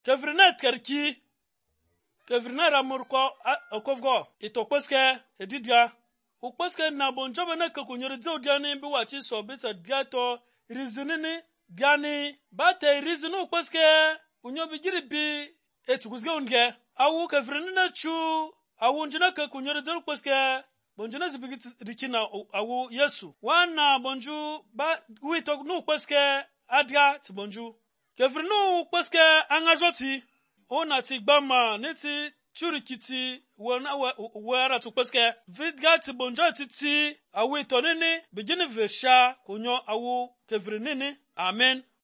kevrinet kerki kevrinet amurko okovgo itokweske edidga ukweske na bonjobe ne kunyorize odiani bi wachi so bisa diato rizinini gani bate rizinu ukweske unyobi jiribi etukuzge unge awu kevrinina chu awu njina ke kunyorize ukweske bonjuna zibigi rikina awu Yesu wana bonju ba wito nu ukweske adga ti bonju kevrinu ukweske angazoti ona ti gbama neti churikiti wera tu ukweske vidga ti bonja titi awu itonini bigini vesha kunyo awu kevrinini amen.